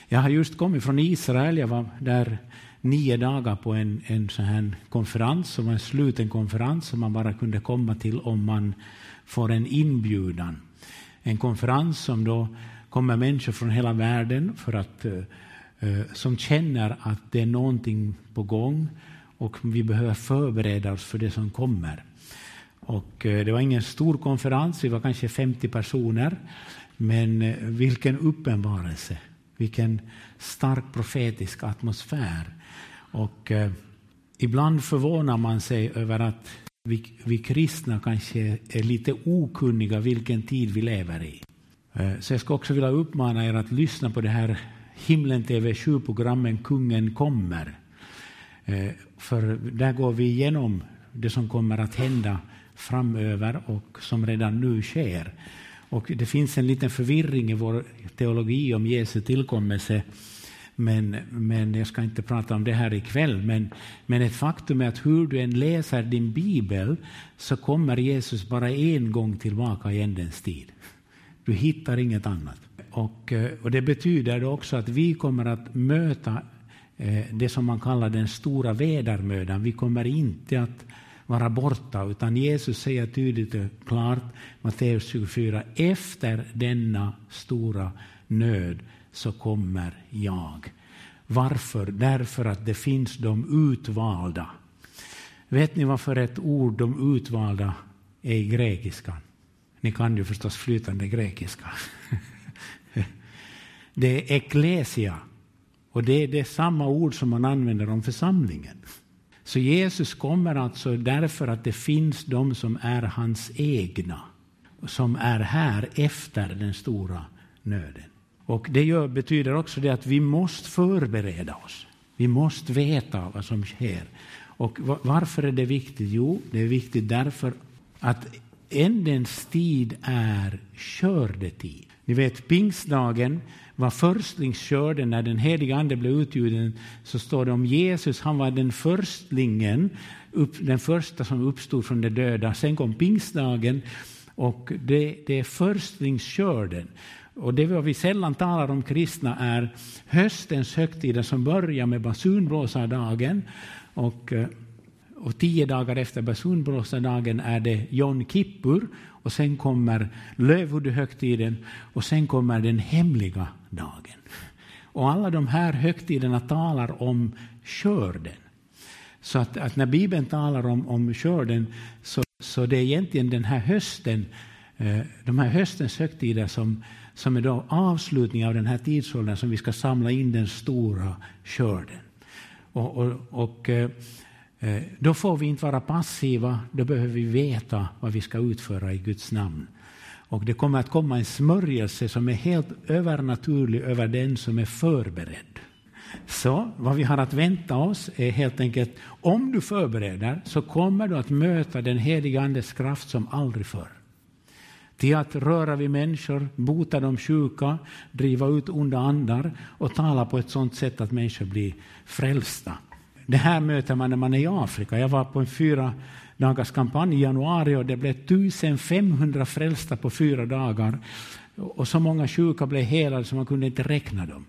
Jag har just kommit från Israel. Jag var där 9 dagar på en sån här konferens, som var en sluten konferens som man bara kunde komma till om man får en inbjudan. En konferens som då kommer människor från hela världen för att som känner att det är någonting på gång och vi behöver förbereda oss för det som kommer. Och det var ingen stor konferens, vi var kanske 50 personer, men vilken uppenbarelse, vilken stark profetisk atmosfär. Och ibland förvånar man sig över att vi kristna kanske är lite okunniga vilken tid vi lever i. Så jag ska också vilja uppmana er att lyssna på det här Himlen TV7-programmen Kungen kommer. För där går vi igenom det som kommer att hända framöver och som redan nu sker. Och det finns en liten förvirring i vår teologi om Jesu tillkommelse. Men jag ska inte prata om det här ikväll. Men ett faktum är att hur du än läser din bibel så kommer Jesus bara en gång tillbaka i ändens tid. Du hittar inget annat. Och det betyder också att vi kommer att möta det som man kallar den stora vedermödan. Vi kommer inte att vara borta, utan Jesus säger tydligt och klart, Matteus 24, efter denna stora nöd så kommer jag. Varför? Därför att det finns de utvalda. Vet ni varför ett ord de utvalda är i grekiska? Ni kan ju förstås flytande grekiska. Det är ekklesia. Och det är det samma ord som man använder om församlingen. Så Jesus kommer alltså därför att det finns de som är hans egna. Som är här efter den stora nöden. Och det betyder också det att vi måste förbereda oss. Vi måste veta vad som sker. Och varför är det viktigt? Jo, det är viktigt därför att ändens tid är skördetid. Ni vet, pingstdagen var förstlingsskörden. När den heliga ande blev utgjuten så står det om Jesus. Han var den förstlingen, den första som uppstod från de döda. Sen kom pingstdagen och det är förstlingsskörden. Och det vi sällan talar om kristna är höstens högtider som börjar med basunblåsardagen. Och 10 dagar efter basunblåsardagen är det Jom Kippur. Och sen kommer lövhuddehögtiden och sen kommer den hemliga dagen. Och alla de här högtiderna talar om skörden. Så att när Bibeln talar om skörden så det är egentligen den här hösten, de här höstens högtider som är då avslutning av den här tidsåldern som vi ska samla in den stora skörden. Och då får vi inte vara passiva, då behöver vi veta vad vi ska utföra i Guds namn. Och det kommer att komma en smörjelse som är helt övernaturlig över den som är förberedd. Så vad vi har att vänta oss är helt enkelt, om du förbereder så kommer du att möta den heliga andes kraft som aldrig förr. Till att röra vid människor, bota de sjuka, driva ut onda andar och tala på ett sådant sätt att människor blir frälsta. Det här möter man när man är i Afrika. Jag var på en 4 dagars kampanj i januari och det blev 1500 frälsta på 4 dagar. Och så många sjuka blev helade så man kunde inte räkna dem.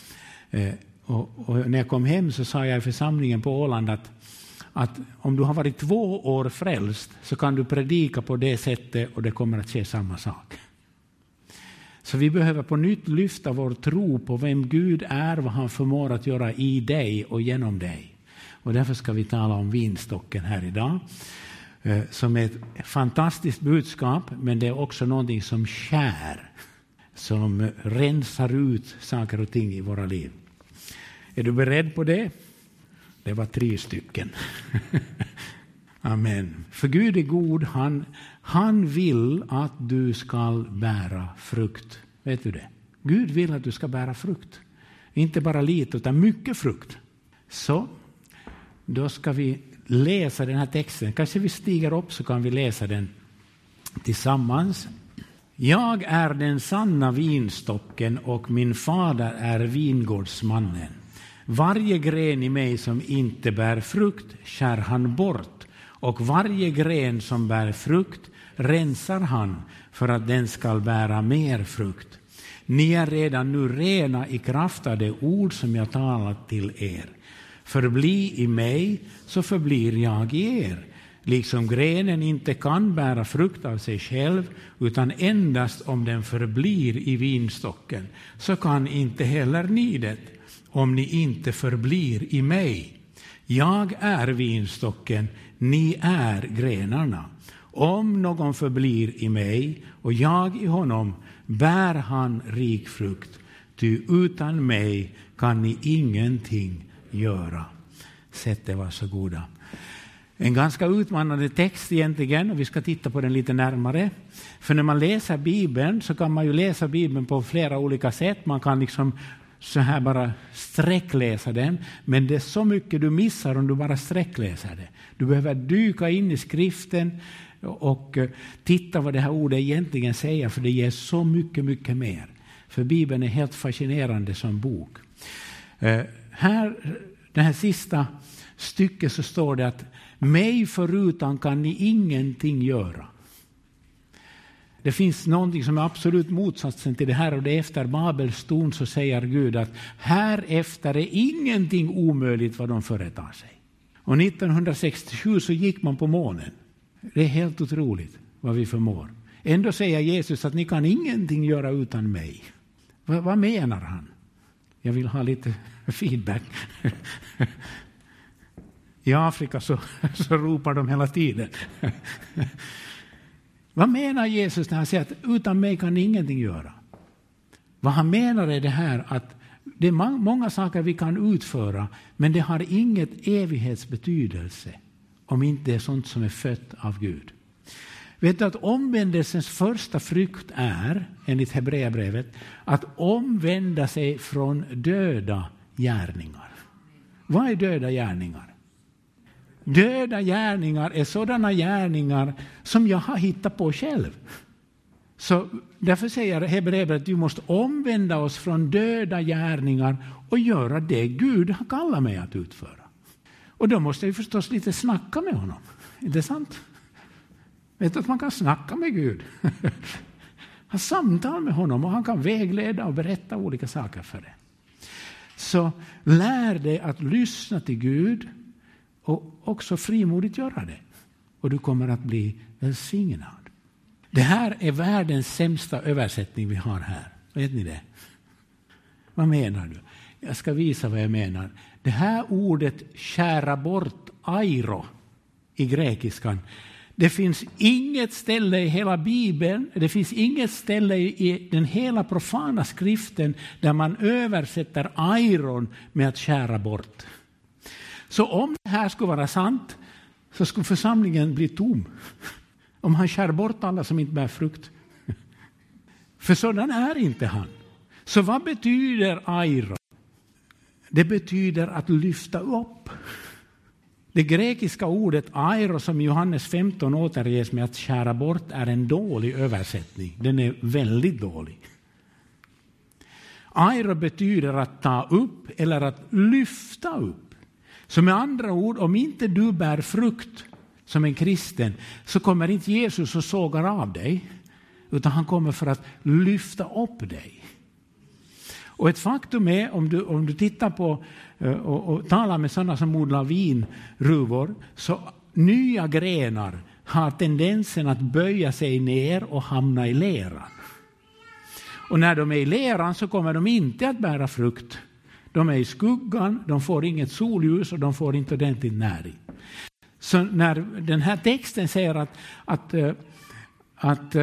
Och när jag kom hem så sa jag i församlingen på Åland att om du har varit 2 år frälst så kan du predika på det sättet och det kommer att ske samma sak. Så vi behöver på nytt lyfta vår tro på vem Gud är, vad han förmår att göra i dig och genom dig. Och därför ska vi tala om vinstocken här idag. Som är ett fantastiskt budskap, men det är också någonting som skär. Som rensar ut saker och ting i våra liv. Är du beredd på det? Det var 3 stycken. Amen. För Gud är god, han vill att du ska bära frukt. Vet du det? Gud vill att du ska bära frukt. Inte bara lite utan mycket frukt. Så då ska vi läsa den här texten. Kanske vi stiger upp så kan vi läsa den tillsammans. Jag är den sanna vinstocken och min fader är vingårdsmannen. Varje gren i mig som inte bär frukt skär han bort. Och varje gren som bär frukt rensar han för att den ska bära mer frukt. Ni är redan nu rena i kraft av det ord som jag talat till er. Förbli i mig, så förblir jag i er. Liksom grenen inte kan bära frukt av sig själv, utan endast om den förblir i vinstocken, så kan inte heller ni det, om ni inte förblir i mig. Jag är vinstocken, ni är grenarna. Om någon förblir i mig och jag i honom, bär han rik frukt, ty utan mig kan ni ingenting göra. Sätt det, varsågoda. En ganska utmanande text egentligen, och vi ska titta på den lite närmare. För när man läser Bibeln så kan man ju läsa Bibeln på flera olika sätt. Man kan liksom så här bara sträckläsa den, men det är så mycket du missar om du bara sträckläser det. Du behöver dyka in i skriften och titta vad det här ordet egentligen säger, för det ger så mycket, mycket mer. För Bibeln är helt fascinerande som bok. Här, det här sista stycket, så står det att mig förutan kan ni ingenting göra. Det finns någonting som är absolut motsatsen till det här, och det är efter Babels torn så säger Gud att här efter är ingenting omöjligt vad de företar sig. Och 1967 så gick man på månen. Det är helt otroligt vad vi förmår. Ändå säger Jesus att ni kan ingenting göra utan mig. Vad menar han? Jag vill ha lite feedback. I Afrika så ropar de hela tiden. Vad menar Jesus när han säger att utan mig kan ni ingenting göra? Vad han menar är det här att det är många saker vi kan utföra, men det har inget evighetsbetydelse om inte det är sånt som är fött av Gud. Vet du att omvändelsens första frukt är, enligt Hebreerbrevet, att omvända sig från döda gärningar. Vad är döda gärningar? Döda gärningar är sådana gärningar som jag har hittat på själv. Så därför säger Hebreerbrevet att vi måste omvända oss från döda gärningar och göra det Gud har kallat mig att utföra. Och då måste jag förstås lite snacka med honom. Är det sant? Vet du att man kan snacka med Gud? Ha samtal med honom, och han kan vägleda och berätta olika saker för dig. Så lär dig att lyssna till Gud och också frimodigt göra det. Och du kommer att bli välsignad. Det här är världens sämsta översättning vi har här. Vet ni det? Vad menar du? Jag ska visa vad jag menar. Det här ordet skära bort, airo, i grekiskan. Det finns inget ställe i hela Bibeln, det finns inget ställe i den hela profana skriften där man översätter airon med att skära bort. Så om det här skulle vara sant, så skulle församlingen bli tom. Om han skär bort alla som inte bär frukt. För sådan är inte han. Så vad betyder airo? Det betyder att lyfta upp. Det grekiska ordet airo som Johannes 15 återges med att skära bort är en dålig översättning. Den är väldigt dålig. Airo betyder att ta upp eller att lyfta upp. Så med andra ord, om inte du bär frukt som en kristen, så kommer inte Jesus och sågar av dig, utan han kommer för att lyfta upp dig. Och ett faktum är, om du tittar på och talar med sådana som odlar vinruvor, så nya grenar har tendensen att böja sig ner och hamna i leran. Och när de är i leran så kommer de inte att bära frukt. De är i skuggan, de får inget solljus och de får inte ordentligt näring. Så när den här texten säger att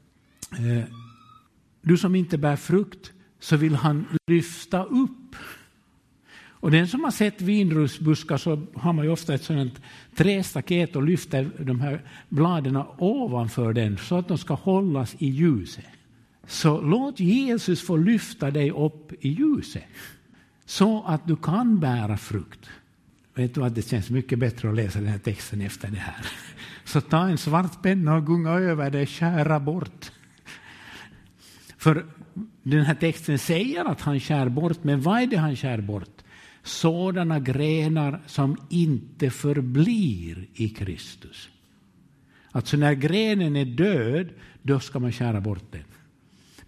du som inte bär frukt, så vill han lyfta upp. Och den som har sett vinrusbuskar, så har man ju ofta ett sådant trästaket och lyfter de här bladen ovanför den så att de ska hållas i ljuset. Så låt Jesus få lyfta dig upp i ljuset så att du kan bära frukt. Vet du att det känns mycket bättre att läsa den här texten efter det här. Så ta en svart penna och gunga över det, skära bort. För den här texten säger att han skär bort, men vad är det han skär bort? Sådana grenar som inte förblir i Kristus. Alltså när grenen är död, då ska man skära bort den.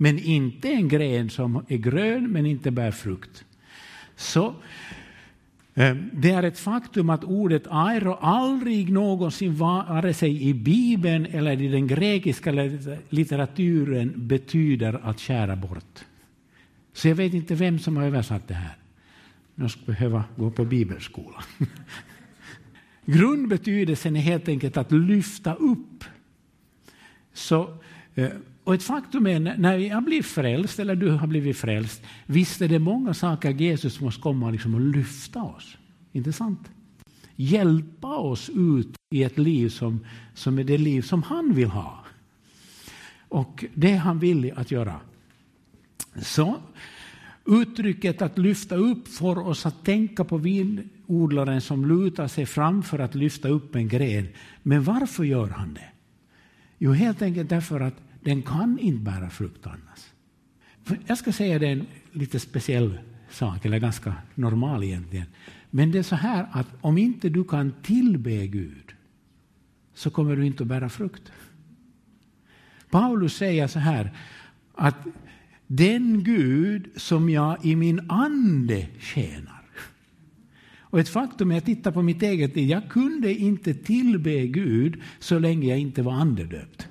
Men inte en gren som är grön men inte bär frukt. Så det är ett faktum att ordet airo aldrig någonsin vare sig i Bibeln eller i den grekiska litteraturen betyder att skära bort. Så jag vet inte vem som har översatt det här. Jag ska behöva gå på bibelskola. Grundbetydelsen är helt enkelt att lyfta upp. Så, och ett faktum är när jag blir frälst eller du har blivit frälst, visst är det många saker Jesus måste komma liksom och lyfta oss. Inte sant? Hjälpa oss ut i ett liv som är det liv som han vill ha. Och det är han villig att göra. Så uttrycket att lyfta upp får oss att tänka på vinodlaren som lutar sig fram för att lyfta upp en gren. Men varför gör han det? Jo, helt enkelt därför att den kan inte bära frukt annars. Jag ska säga det en lite speciell sak, eller ganska normal egentligen. Men det är så här att om inte du kan tillbe Gud så kommer du inte att bära frukt. Paulus säger så här att den Gud som jag i min ande tjänar. Och ett faktum är att titta på mitt eget liv. Jag kunde inte tillbe Gud så länge jag inte var andedöpt.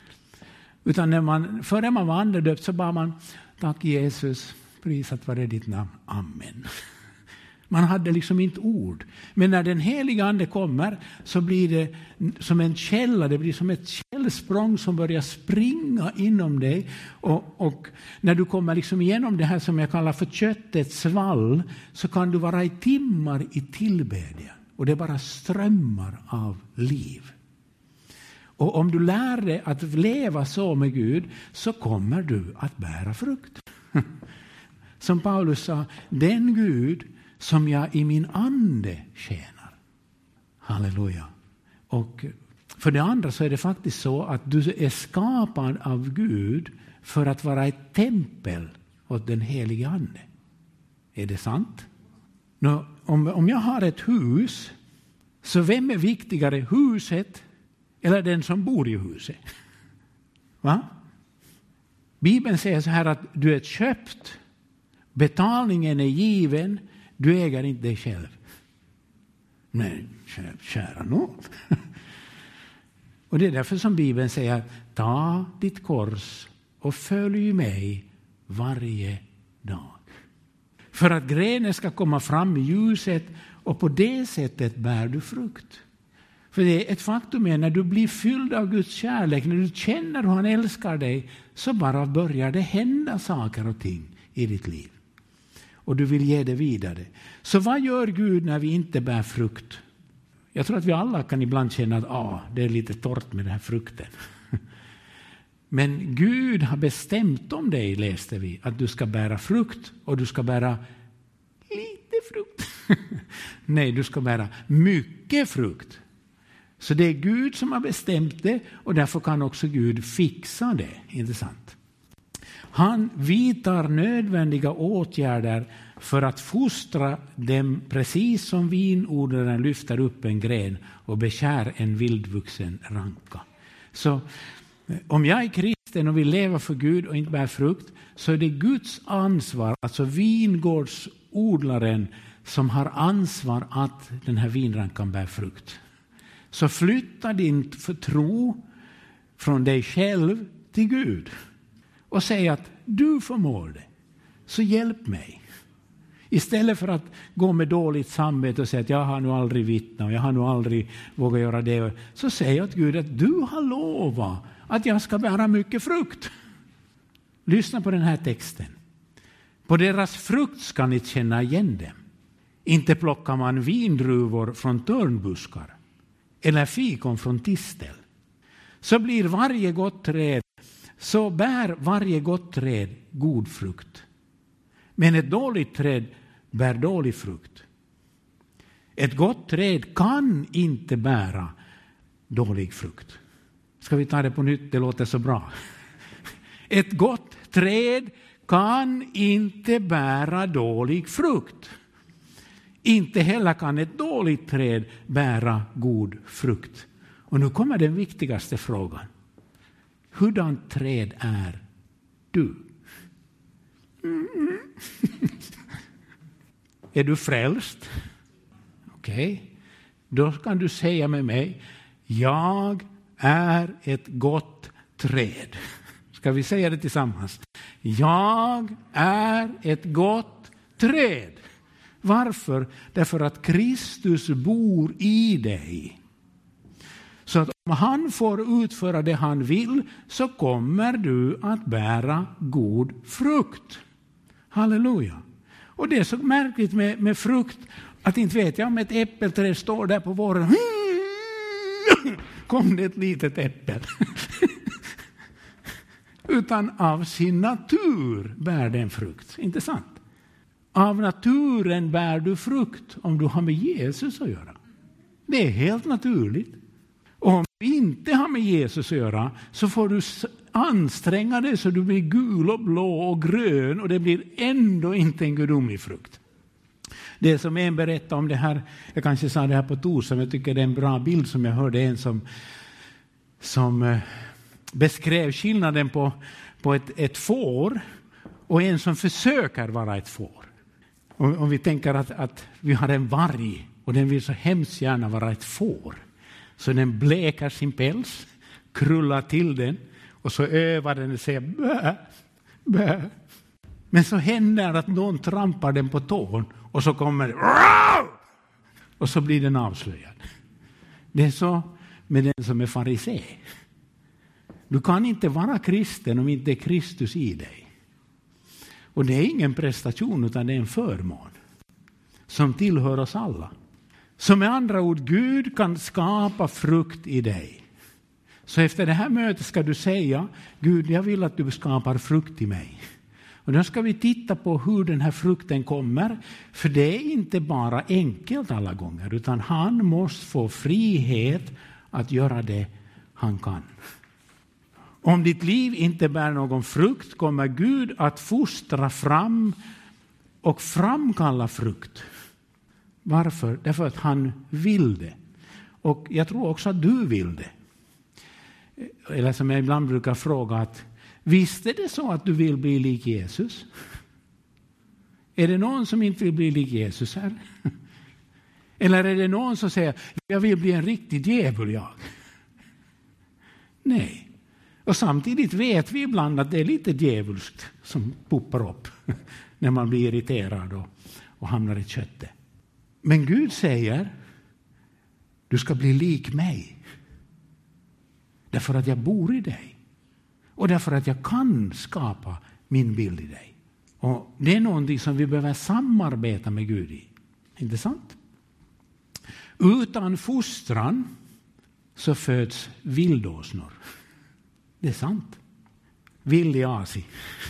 Utan före man var andedöpt så bad man, tack Jesus, prisat vare ditt namn, amen. Man hade liksom inte ord. Men när den heliga ande kommer så blir det som en källa. Det blir som ett källsprång som börjar springa inom dig. Och när du kommer liksom igenom det här som jag kallar för köttets svall så kan du vara i timmar i tillbedjan. Och det bara strömmar av liv. Och om du lär dig att leva så med Gud så kommer du att bära frukt. Som Paulus sa, den Gud som jag i min ande tjänar. Halleluja. Och för det andra så är det faktiskt så att du är skapad av Gud för att vara ett tempel åt den helige ande. Är det sant? Nå, om jag har ett hus, så vem är viktigare, huset eller den som bor i huset? Va? Bibeln säger så här att du är köpt, betalningen är given, du äger inte dig själv. Nej, kära någon. Och det är därför som Bibeln säger, ta ditt kors och följ mig varje dag. För att grenen ska komma fram i ljuset och på det sättet bär du frukt. För det är ett faktum är när du blir fylld av Guds kärlek, när du känner hur han älskar dig, så bara börjar det hända saker och ting i ditt liv. Och du vill ge det vidare. Så vad gör Gud när vi inte bär frukt? Jag tror att vi alla kan ibland känna att det är lite torrt med den här frukten. Men Gud har bestämt om dig, läste vi, att du ska bära frukt och du ska bära lite frukt. Nej, du ska bära mycket frukt. Så det är Gud som har bestämt det och därför kan också Gud fixa det, inte sant? Han vidtar nödvändiga åtgärder för att fostra dem precis som vinodlaren lyfter upp en gren och beskär en vildvuxen ranka. Så om jag är kristen och vill leva för Gud och inte bär frukt så är det Guds ansvar, alltså vingårdsodlaren som har ansvar att den här vinrankan bär frukt. Så flytta din tro från dig själv till Gud. Och säg att du förmår det. Så hjälp mig. Istället för att gå med dåligt samvete och säga att jag har nog aldrig vittnat och jag har nog aldrig vågat göra det. Så säg åt Gud att du har lovat att jag ska bära mycket frukt. Lyssna på den här texten. På deras frukt ska ni känna igen dem. Inte plockar man vindruvor från törnbuskar eller fikon från tistel. Så blir varje gott träd, så bär varje gott träd god frukt. Men ett dåligt träd bär dålig frukt. Ett gott träd kan inte bära dålig frukt. Ska vi ta det på nytt? Det låter så bra. Ett gott träd kan inte bära dålig frukt. Inte heller kan ett dåligt träd bära god frukt. Och nu kommer den viktigaste frågan. Hurdant träd är du. Är du frälst? Okej. Då kan du säga med mig, jag är ett gott träd. Ska vi säga det tillsammans? Jag är ett gott träd. Varför? Därför att Kristus bor i dig. Så att om han får utföra det han vill så kommer du att bära god frukt. Halleluja. Och det är så märkligt med frukt att inte vet jag om ett äppelträd står där på våren. Kom det ett litet äppel. Utan av sin natur bär den frukt. Inte sant? Av naturen bär du frukt om du har med Jesus att göra. Det är helt naturligt. Och om du inte har med Jesus att göra så får du anstränga dig så du blir gul och blå och grön och det blir ändå inte en gudomlig frukt. Det som en berättade om det här, jag kanske sa det här på torsdag, men jag tycker det är en bra bild som jag hörde en som beskrev skillnaden på ett får och en som försöker vara ett får. Om vi tänker att vi har en varg och den vill så hemskt gärna vara ett får. Så den blekar sin päls, krullar till den och så övar den och säger bä, bä. Men så händer att någon trampar den på tån och så kommer det och så blir den avslöjad. Det är så med den som är farisé. Du kan inte vara kristen om inte är Kristus i dig. Och det är ingen prestation utan det är en förmån som tillhör oss alla. Så med andra ord, Gud kan skapa frukt i dig. Så efter det här mötet ska du säga, Gud, jag vill att du skapar frukt i mig. Och då ska vi titta på hur den här frukten kommer. För det är inte bara enkelt alla gånger, utan han måste få frihet att göra det han kan. Om ditt liv inte bär någon frukt kommer Gud att fostra fram och framkalla frukt. Varför? Därför att han vill det. Och jag tror också att du vill det. Eller som jag ibland brukar fråga att visst är det så att du vill bli lik Jesus? Är det någon som inte vill bli lik Jesus här? Eller är det någon som säger jag vill bli en riktig djävul jag? Nej. Och samtidigt vet vi ibland att det är lite djävulskt som poppar upp när man blir irriterad och hamnar i köttet. Men Gud säger du ska bli lik mig. Därför att jag bor i dig. Och därför att jag kan skapa min bild i dig. Och det är någonting som vi behöver samarbeta med Gud i. Inte sant? Utan fostran så föds vildåsnor. Det är sant. Villiasi.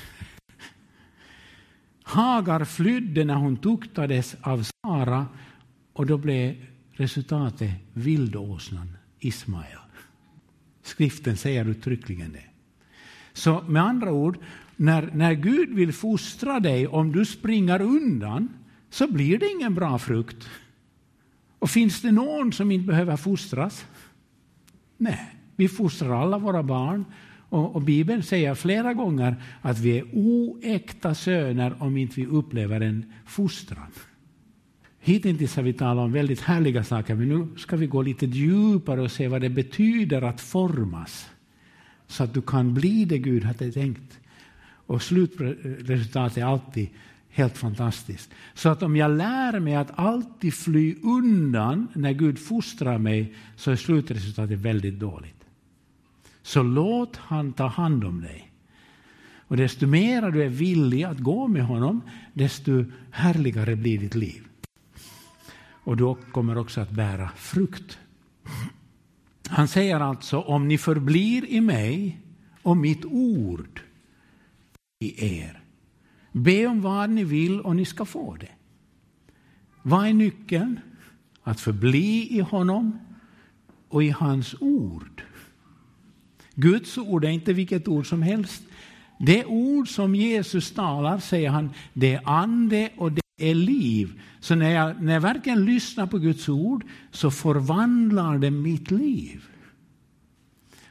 Hagar flydde när hon tuktades av Sara och då blev resultatet vildåsnan Ismael. Skriften säger uttryckligen det. Så med andra ord, när Gud vill fostra dig, om du springer undan så blir det ingen bra frukt. Och finns det någon som inte behöver fostras? Nej, vi fostrar alla våra barn. Och Bibeln säger flera gånger att vi är oäkta söner om inte vi upplever en fostran. Hittills har vi talat om väldigt härliga saker, men nu ska vi gå lite djupare och se vad det betyder att formas. Så att du kan bli det Gud hade tänkt. Och slutresultatet är alltid helt fantastiskt. Så att om jag lär mig att alltid fly undan när Gud fostrar mig så är slutresultatet väldigt dåligt. Så låt han ta hand om dig. Och desto mer du är villig att gå med honom, desto härligare blir ditt liv. Och då kommer också att bära frukt. Han säger alltså, om ni förblir i mig och mitt ord i er. Be om vad ni vill och ni ska få det. Vad är nyckeln? Att förbli i honom och i hans ord. Guds ord är inte vilket ord som helst. Det ord som Jesus talar, säger han, det är ande och det är liv. Så när jag verkligen lyssnar på Guds ord så förvandlar det mitt liv.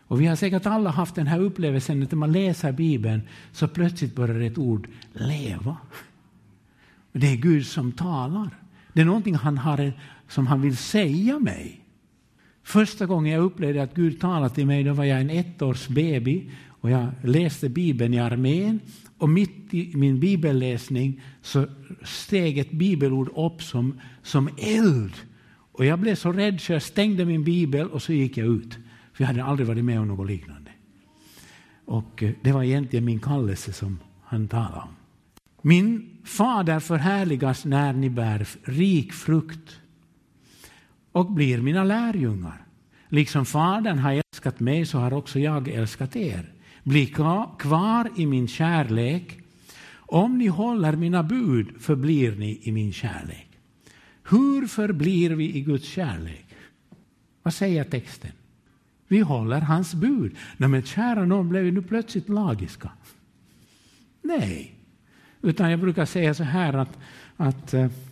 Och vi har säkert alla haft den här upplevelsen att när man läser Bibeln så plötsligt börjar ett ord leva. Och det är Gud som talar. Det är någonting han har som han vill säga mig. Första gången jag upplevde att Gud talade till mig, då var jag en 1-års baby och jag läste Bibeln i armén. Och mitt i min bibelläsning så steg ett bibelord upp som eld. Och jag blev så rädd så jag stängde min bibel och så gick jag ut. För jag hade aldrig varit med om något liknande. Och det var egentligen min kallelse som han talade om. Min fader förhärligas när ni bär rik frukt och blir mina lärjungar. Liksom fadern har älskat mig så har också jag älskat er. Bli kvar i min kärlek. Om ni håller mina bud förblir ni i min kärlek. Hur förblir vi i Guds kärlek? Vad säger texten? Vi håller hans bud. Men kära någon, blev vi nu plötsligt lagiska? Nej. Utan jag brukar säga så här att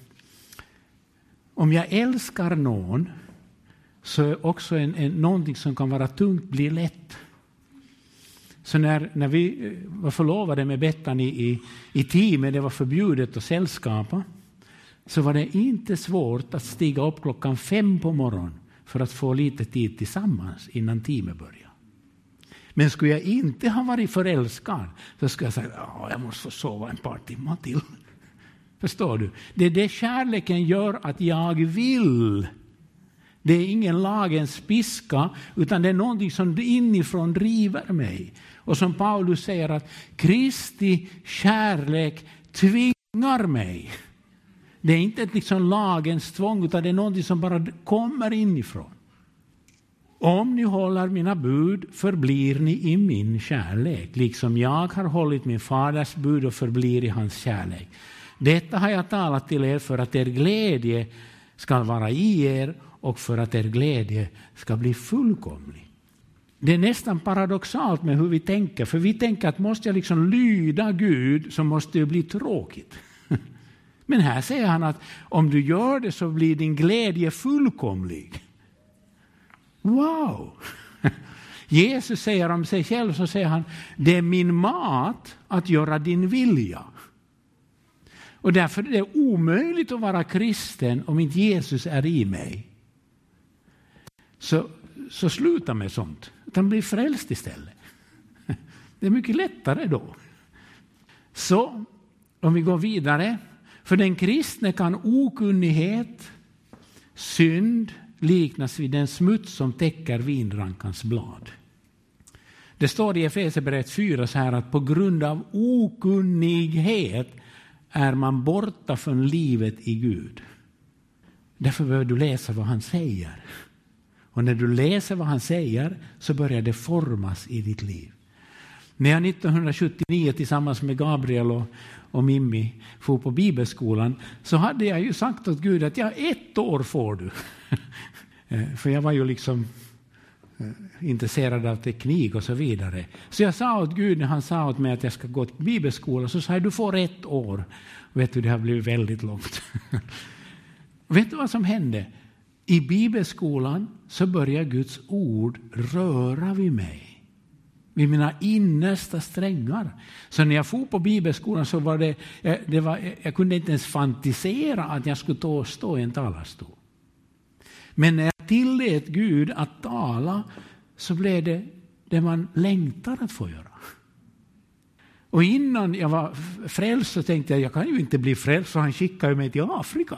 om jag älskar någon så är också någonting som kan vara tungt blir lätt. Så när vi var förlovade med Bettan i teamet, det var förbjudet att sällskapa, så var det inte svårt att stiga upp 5:00 på morgonen för att få lite tid tillsammans innan teamet började. Men skulle jag inte ha varit förälskad så skulle jag säga jag måste få sova en par timmar till. Förstår du? Det är det kärleken gör att jag vill. Det är ingen lagens piska utan det är någonting som inifrån driver mig. Och som Paulus säger att Kristi kärlek tvingar mig. Det är inte liksom lagens tvång utan det är någonting som bara kommer inifrån. Om ni håller mina bud förblir ni i min kärlek. Liksom jag har hållit min faders bud och förblir i hans kärlek. Detta har jag talat till er för att er glädje ska vara i er och för att er glädje ska bli fullkomlig. Det är nästan paradoxalt med hur vi tänker. För vi tänker att måste jag liksom lyda Gud så måste det bli tråkigt. Men här säger han att om du gör det så blir din glädje fullkomlig. Wow! Jesus säger om sig själv så säger han, det är min mat att göra din vilja. Och därför är det omöjligt att vara kristen om inte Jesus är i mig. Så sluta med sånt. Utan bli frälst istället. Det är mycket lättare då. Så om vi går vidare. För den kristne kan okunnighet, synd liknas vid den smuts som täcker vinrankans blad. Det står i Efesierbrevet 4 så här att på grund av okunnighet är man borta från livet i Gud. Därför behöver du läsa vad han säger. Och när du läser vad han säger så börjar det formas i ditt liv. När jag 1979 tillsammans med Gabriel och Mimmi for på bibelskolan så hade jag ju sagt åt Gud att 1 år får du. För jag var ju liksom intresserad av teknik och så vidare. Så jag sa åt Gud när han sa åt mig att jag ska gå till bibelskolan så sa jag du får 1 år. Vet du, det har blivit väldigt långt. Vet du vad som hände? I bibelskolan så börjar Guds ord röra vid mig. Vid mina innersta strängar. Så när jag for på bibelskolan så var jag kunde inte ens fantisera att jag skulle stå i en talarstol. Men när jag tillät Gud att tala så blev det man längtar att få göra. Och innan jag var frälst så tänkte jag kan ju inte bli frälst så han skickar mig till Afrika.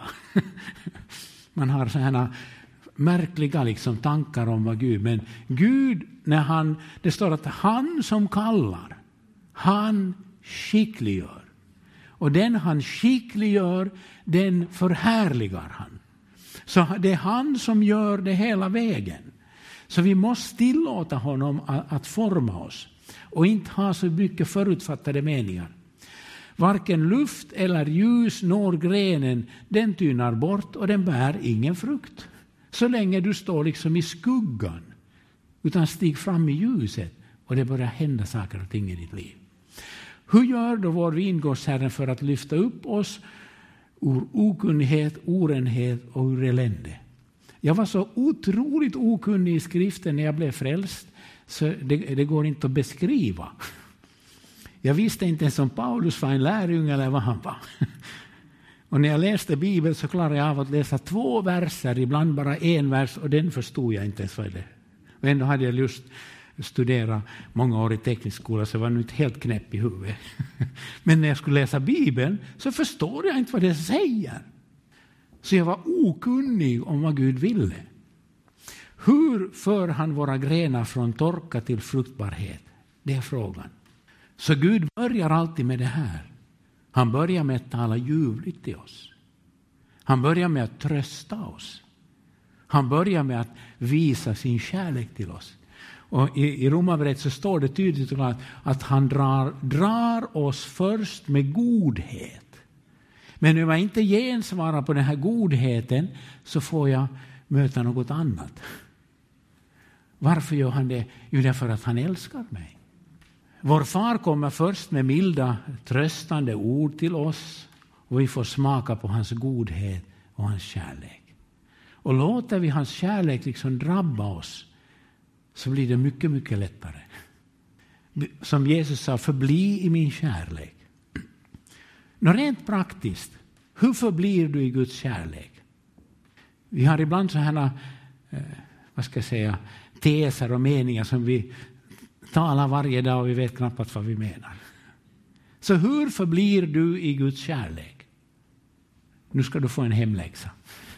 Man har sådana märkliga liksom tankar om vad Gud. Men Gud, det står att han som kallar, han skickliggör. Och den han skickliggör, den förhärligar han. Så det är han som gör det hela vägen. Så vi måste tillåta honom att forma oss. Och inte ha så mycket förutfattade meningar. Varken luft eller ljus når grenen, den tynar bort och den bär ingen frukt. Så länge du står liksom i skuggan. Utan stig fram i ljuset och det börjar hända saker och ting i ditt liv. Hur gör då vår vingårdsherre för att lyfta upp oss ur okunnighet, orenhet och ur elände? Jag var så otroligt okunnig i skriften när jag blev frälst. så det går inte att beskriva. Jag visste inte ens om Paulus var en lärjunge eller vad han var. Och när jag läste Bibeln så klarade jag av att läsa 2 verser, ibland bara 1 vers, och den förstod jag inte ens vad det. Och ändå hade jag just studerat många år i teknisk skola, så var jag inte helt knäpp i huvudet. Men när jag skulle läsa Bibeln så förstår jag inte vad det säger. Så jag var okunnig om vad Gud ville. Hur för han våra grenar från torka till fruktbarhet? Det är frågan. Så Gud börjar alltid med det här. Han börjar med att tala ljuvligt till oss. Han börjar med att trösta oss. Han börjar med att visa sin kärlek till oss. Och i Romarbrevet så står det tydligt att han drar oss först med godhet. Men när jag inte gensvarar på den här godheten så får jag möta något annat. Varför gör han det? Jo, därför att han älskar mig. Vår far kommer först med milda, tröstande ord till oss, och vi får smaka på hans godhet och hans kärlek. Och låter vi hans kärlek liksom drabba oss, så blir det mycket, mycket lättare. Som Jesus sa, förbli i min kärlek. Rent praktiskt, hur förblir du i Guds kärlek? Vi har ibland så här, teser och meningar som vi talar varje dag och vi vet knappt vad vi menar. Så hur förblir du i Guds kärlek? Nu ska du få en hemläxa.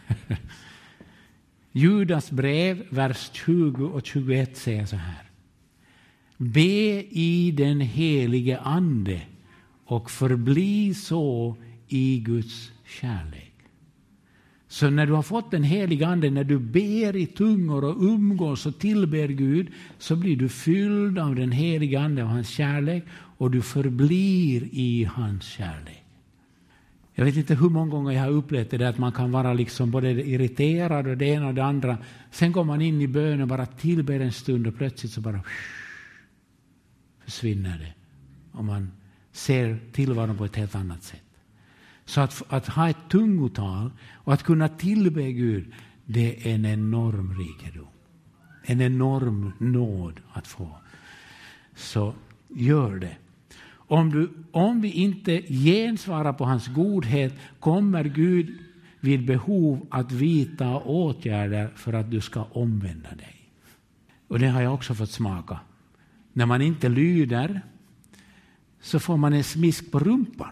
Judas brev, vers 20 och 21 säger så här. Be i den helige ande och förbli så i Guds kärlek. Så när du har fått den heliga ande, när du ber i tungor och umgås och tillber Gud, så blir du fylld av den heliga ande och hans kärlek, och du förblir i hans kärlek. Jag vet inte hur många gånger jag har upplevt det, att man kan vara liksom både irriterad och det ena och det andra. Sen går man in i bön och bara tillber en stund, och plötsligt så bara försvinner det. Och man ser tillvaron på ett helt annat sätt. Så att ha ett tungotal och att kunna tillbe Gud, det är en enorm rikedom. En enorm nåd att få. Så gör det. Om vi inte gensvarar på hans godhet, kommer Gud vid behov att vidta åtgärder för att du ska omvända dig. Och det har jag också fått smaka. När man inte lyder så får man en smisk på rumpan.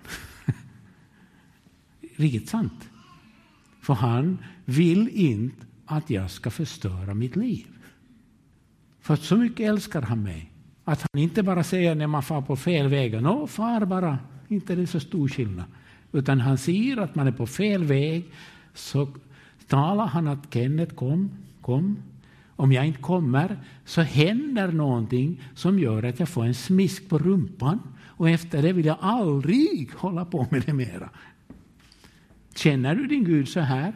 Riktigt sant. För han vill inte att jag ska förstöra mitt liv. För så mycket älskar han mig. Att han inte bara säger när man far på fel väg, far bara, inte det är så stor skillnad. Utan han säger att man är på fel väg, så talar han att Kenneth kom. Om jag inte kommer så händer någonting som gör att jag får en smisk på rumpan. Och efter det vill jag aldrig hålla på med det mera. Känner du din Gud så här?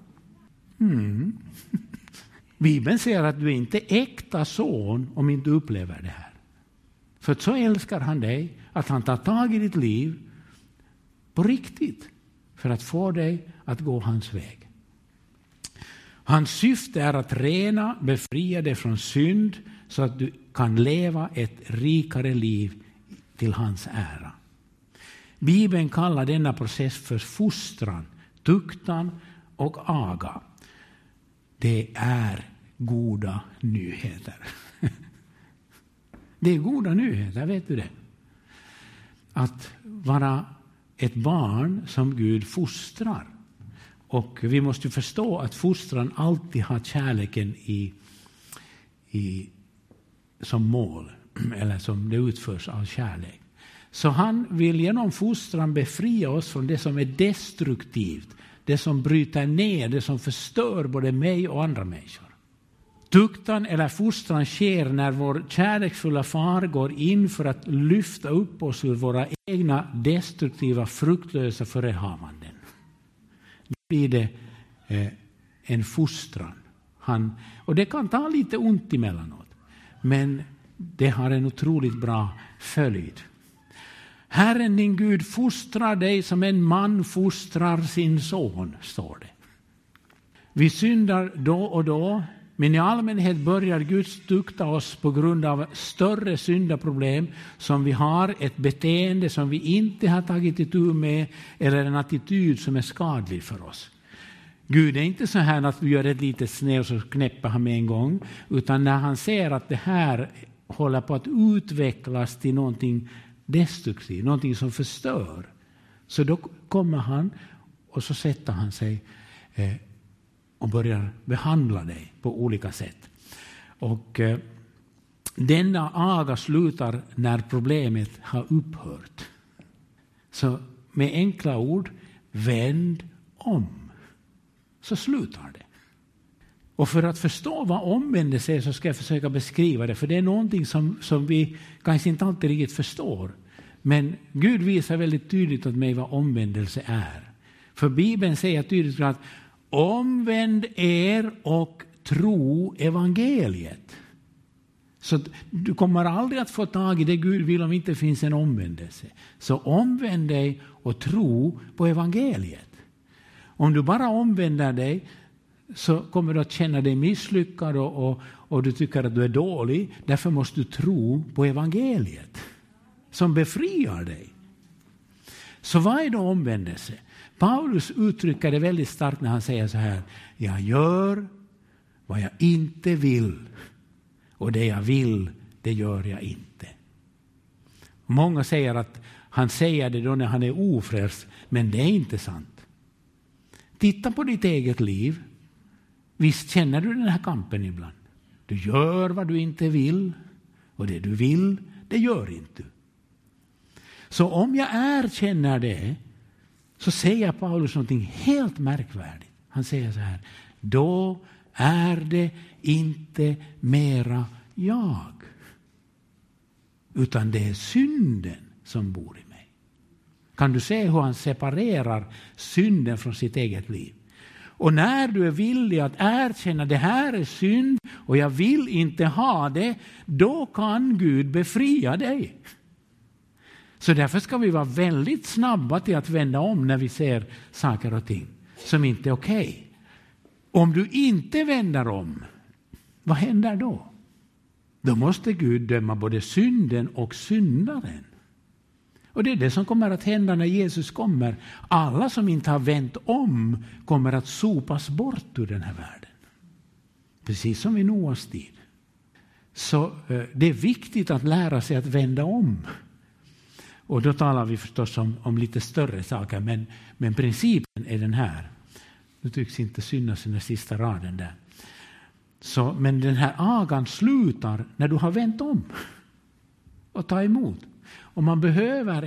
Bibeln säger att du inte är äkta son om inte du upplever det här. För så älskar han dig att han tar tag i ditt liv på riktigt för att få dig att gå hans väg. Hans syfte är att befria dig från synd så att du kan leva ett rikare liv till hans ära. Bibeln kallar denna process för fostran, tuktan och aga. Det är goda nyheter. Det är goda nyheter, vet du det? Att vara ett barn som Gud fostrar. Och vi måste förstå att fostran alltid har kärleken som mål. Eller som det utförs av kärlek. Så han vill genom fostran befria oss från det som är destruktivt. Det som bryter ner, det som förstör både mig och andra människor. Tuktan eller fostran sker när vår kärleksfulla far går in för att lyfta upp oss ur våra egna destruktiva, fruktlösa förehavanden. Då blir det en fostran. Och det kan ta lite ont emellanåt. Men det har en otroligt bra följd. Herren din Gud fostrar dig som en man fostrar sin son, står det. Vi syndar då och då, Men i allmänhet börjar Gud tukta oss på grund av större syndaproblem som vi har, ett beteende som vi inte har tagit itu med eller en attityd som är skadlig för oss. Gud är inte så här att du gör ett litet sned och så knäpper han med en gång, utan när han ser att det här håller på att utvecklas till någonting destruktivt, någonting som förstör, så då kommer han och så sätter han sig och börjar behandla dig på olika sätt. Och denna aga slutar när problemet har upphört. Så med enkla ord, vänd om. Så slutar det. Och för att förstå vad omvändelse är så ska jag försöka beskriva det. För det är någonting som vi kanske inte alltid riktigt förstår. Men Gud visar väldigt tydligt åt mig vad omvändelse är. För Bibeln säger tydligt att omvänd er och tro evangeliet. Så du kommer aldrig att få tag i det Gud vill om inte finns en omvändelse. Så omvänd dig och tro på evangeliet. Om du bara omvänder dig så kommer du att känna dig misslyckad och du tycker att du är dålig. Därför måste du tro på evangeliet som befriar dig. Så vad är då omvändelse? Paulus uttrycker det väldigt starkt när han säger så här: jag gör vad jag inte vill och det jag vill, det gör jag inte. Många säger att han säger det då när han är ofrälst, men det är inte sant. Titta på ditt eget liv. Visst känner du den här kampen ibland? Du gör vad du inte vill och det du vill, det gör inte du. Så om jag erkänner det så säger Paulus någonting helt märkvärdigt. Han säger så här: då är det inte mera jag, utan det är synden som bor i mig. Kan du se hur han separerar synden från sitt eget liv? Och när du är villig att erkänna det här är synd och jag vill inte ha det, då kan Gud befria dig. Så därför ska vi vara väldigt snabba till att vända om när vi ser saker och ting som inte är okej. Om du inte vänder om, vad händer då? Då måste Gud döma både synden och syndaren. Och det är det som kommer att hända när Jesus kommer. Alla som inte har vänt om kommer att sopas bort ur den här världen. Precis som i Noas tid. Så det är viktigt att lära sig att vända om. Och då talar vi förstås om lite större saker. Men principen är den här. Nu tycks inte synas i den sista raden där. Så, men den här agan slutar när du har vänt om. Och ta emot. Och man behöver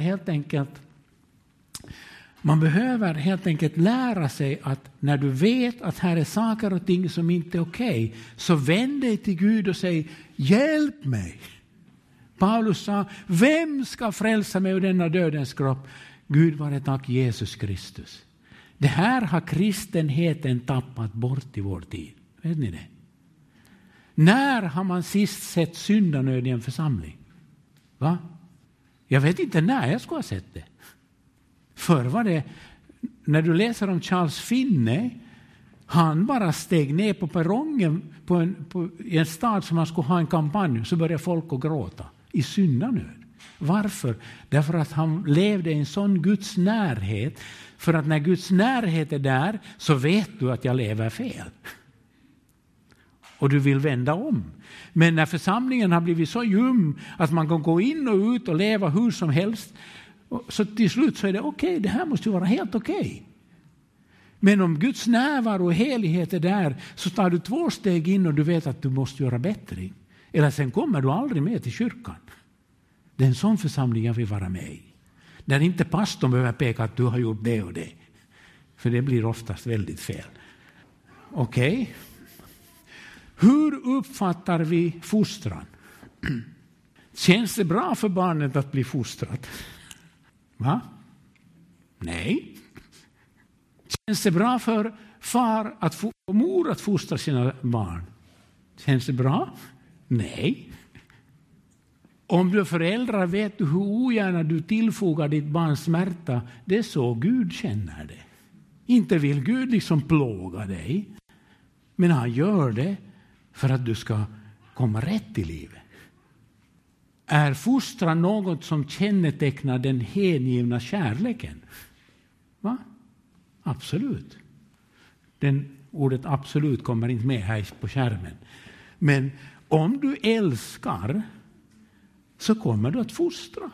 helt enkelt lära sig att när du vet att här är saker och ting som inte är okej, så vänd dig till Gud och säg: hjälp mig. Paulus sa: vem ska frälsa mig ur denna dödens kropp? Gud vare tack, Jesus Kristus. Det här har kristenheten tappat bort i vår tid. Vet ni det? När har man sist sett syndanöd i en församling? Va? Jag vet inte när jag skulle ha sett det. Förr var det, när du läser om Charles Finney, han bara steg ner på perrongen i en stad som han skulle ha en kampanj, så började folk att gråta i syndanöd. Varför? Därför att han levde i en sån Guds närhet. För att när Guds närhet är där så vet du att jag lever fel. Och du vill vända om. Men när församlingen har blivit så ljum att man kan gå in och ut och leva hur som helst, så till slut så är det okej, det här måste ju vara helt okej. Men om Guds närvaro och helighet är där, så tar du 2 steg in och du vet att du måste göra bättring. Eller sen kommer du aldrig med till kyrkan. Det är en sån församling jag vill vara med i. Där inte pastorn behöver peka att du har gjort det och det. För det blir oftast väldigt fel. Okej. Hur uppfattar vi fostran? Känns det bra för barnet att bli fostrat? Va? Nej. Känns det bra för far och mor att fostra sina barn? Känns det bra? Nej. Om du är föräldrar vet du hur ogärna du tillfogar ditt barns smärta. Det är så Gud känner det. Inte vill Gud liksom plåga dig. Men han gör det för att du ska komma rätt i livet? Är fostran något som kännetecknar den hängivna kärleken? Va? Absolut. Ordet absolut kommer inte med här på skärmen. Men om du älskar så kommer du att fostra.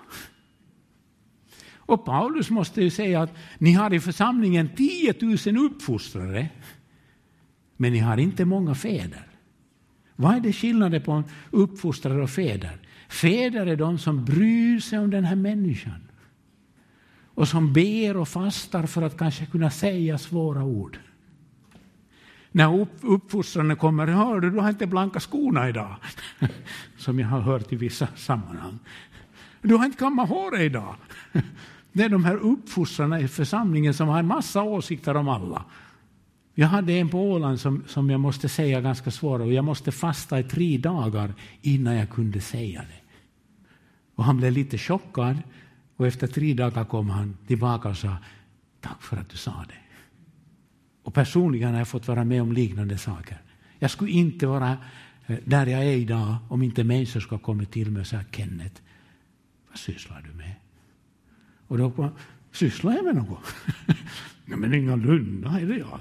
Och Paulus måste ju säga att ni har i församlingen 10 000 uppfostrare, men ni har inte många fäder. Vad är det skillnaden på uppfostrare och fäder? Fäder är de som bryr sig om den här människan. Och som ber och fastar för att kanske kunna säga svåra ord. När uppfostrarna kommer, hör du har inte blanka skorna idag. Som jag har hört i vissa sammanhang. Du har inte kammat håret idag. Det är de här uppfostrarna i församlingen som har en massa åsikter om alla. Jag hade en på Åland som jag måste säga ganska svåra. Och jag måste fasta i 3 dagar innan jag kunde säga det. Och han blev lite chockad. Och efter 3 dagar kom han tillbaka och sa, tack för att du sa det. Och personligen har jag fått vara med om liknande saker. Jag skulle inte vara där jag är idag om inte människor ska komma till mig och säga, Kenneth, vad sysslar du med? Och då sysslar jag med något. Nej, men ingalunda är det jag.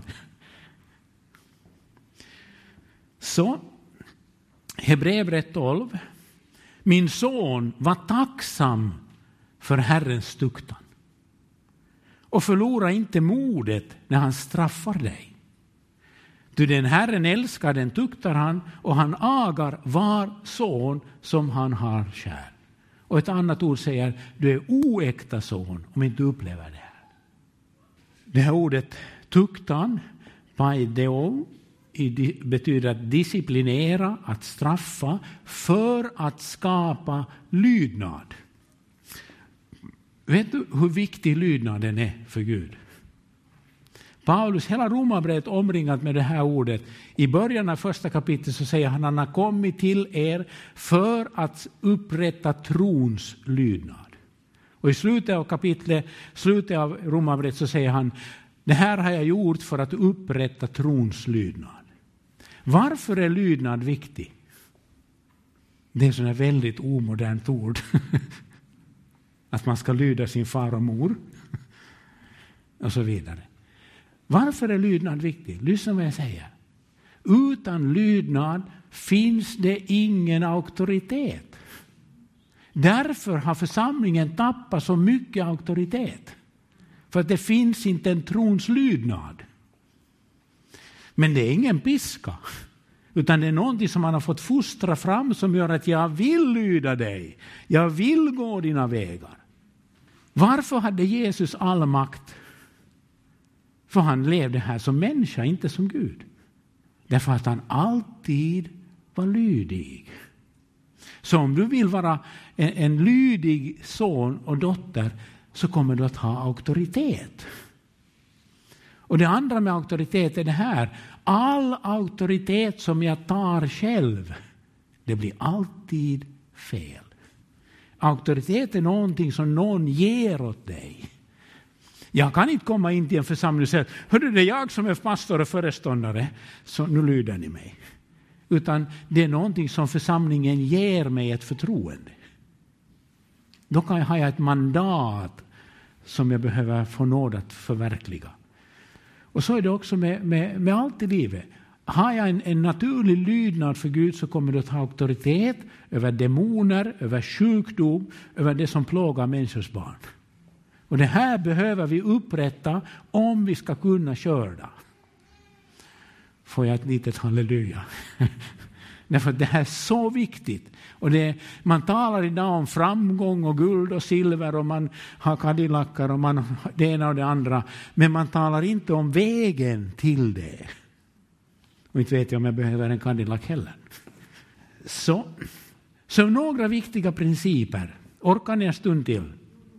Så, Hebreerbrevet 12. Min son var tacksam för Herrens tuktan. Och förlora inte modet när han straffar dig. Du, den Herren älskar, den tuktar han, och han agar var son som han har kär. Och ett annat ord säger, du är oäkta son om inte du upplever det här. Det här ordet tuktan, paideo, betyder att disciplinera, att straffa, för att skapa lydnad. Vet du hur viktig lydnaden är för Gud? Paulus, hela Romarbrevet omringat med det här ordet. I början av första kapitlet så säger han har kommit till er för att upprätta trons lydnad. Och i slutet av kapitlet, slutet av Romarbrevet så säger han, det här har jag gjort för att upprätta trons lydnad. Varför är lydnad viktig? Det är sådana väldigt omodernt ord. Att man ska lyda sin far och mor. Och så vidare. Varför är lydnad viktig? Lyssna vad jag säger. Utan lydnad finns det ingen auktoritet. Därför har församlingen tappat så mycket auktoritet. För att det finns inte en trons lydnad. Men det är ingen piska. Utan det är någonting som man har fått fostra fram som gör att jag vill lyda dig. Jag vill gå dina vägar. Varför hade Jesus all makt? För han levde här som människa, inte som Gud. Därför att han alltid var lydig. Så om du vill vara en lydig son och dotter så kommer du att ha auktoritet. Och det andra med auktoritet är det här. All auktoritet som jag tar själv, det blir alltid fel. Auktoritet är någonting som någon ger åt dig. Jag kan inte komma in till en församling och säga, hörru, det är jag som är pastor och föreståndare, så nu lyder ni mig. Utan det är någonting som församlingen ger mig ett förtroende. Då kan jag ha ett mandat som jag behöver få nåd att förverkliga. Och så är det också med allt i livet. Har jag en naturlig lydnad för Gud så kommer du att ha auktoritet över demoner, över sjukdom, över det som plågar människors barn. Och det här behöver vi upprätta om vi ska kunna köra. Får jag ett litet halleluja? Därför att det här är så viktigt. Och man talar idag om framgång och guld och silver och man har Cadillacar och man har det ena och det andra. Men man talar inte om vägen till det. Och inte vet jag om jag behöver en Cadillac heller. Så några viktiga principer. Orkar ni en stund till?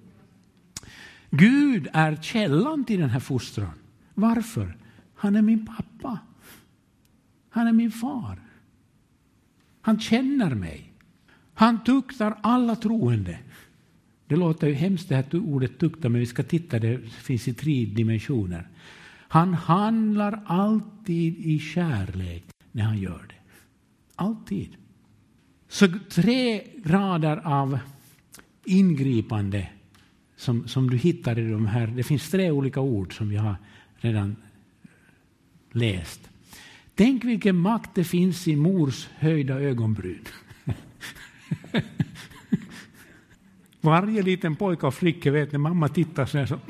Gud är källan till den här fostran. Varför? Han är min pappa. Han är min far. Han känner mig. Han tuktar alla troende. Det låter ju hemskt det här ordet tukta, men vi ska titta, det finns i 3 dimensioner. Han handlar alltid i kärlek när han gör det. Alltid. Så 3 grader av ingripande som du hittar i de här. Det finns 3 olika ord som vi har redan läst. Tänk vilken makt det finns i mors höjda ögonbryn. Varje liten pojke och flicka vet när mamma tittar så här så.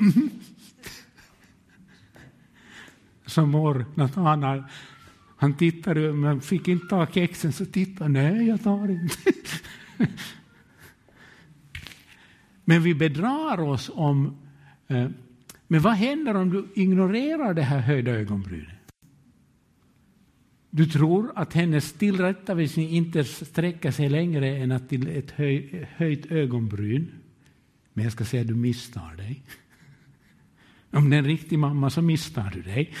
Som mor Nathanael. Han tittade men fick inte ta kexen så tittade. Nej, jag tar inte. Men vi bedrar oss om. Men vad händer om du ignorerar det här höjda ögonbrynet? Du tror att hennes tillrättavisning inte sträcker sig längre än att till ett höjt ögonbryn. Men jag ska säga att du misstar dig. Om det är en riktig mamma så misstar du dig.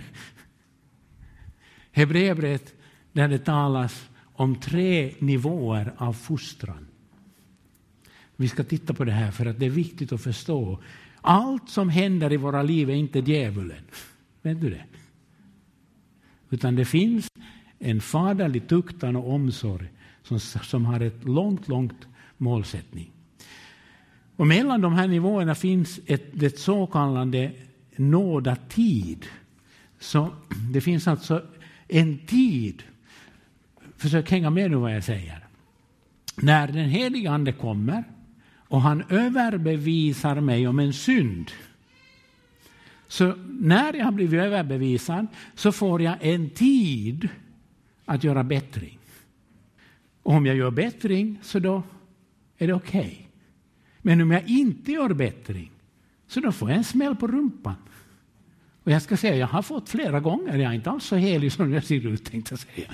Hebreerbrevet där det talas om 3 nivåer av fostran. Vi ska titta på det här för att det är viktigt att förstå. Allt som händer i våra liv är inte djävulen. Vet du det? Utan det finns en faderlig tuktan och omsorg som har ett långt målsättning. Och mellan de här nivåerna finns det så kallade nådatid. Så det finns alltså en tid. Försök hänga med nu vad jag säger. När den helige ande kommer och han överbevisar mig om en synd. Så när jag har blivit överbevisad så får jag en tid att göra bättring. Och om jag gör bättring så då är det okej. Men om jag inte gör bättring så då får jag en smäll på rumpan. Och jag ska säga, jag har fått flera gånger. Jag är inte alls så helig som jag ser ut, tänkte jag säga.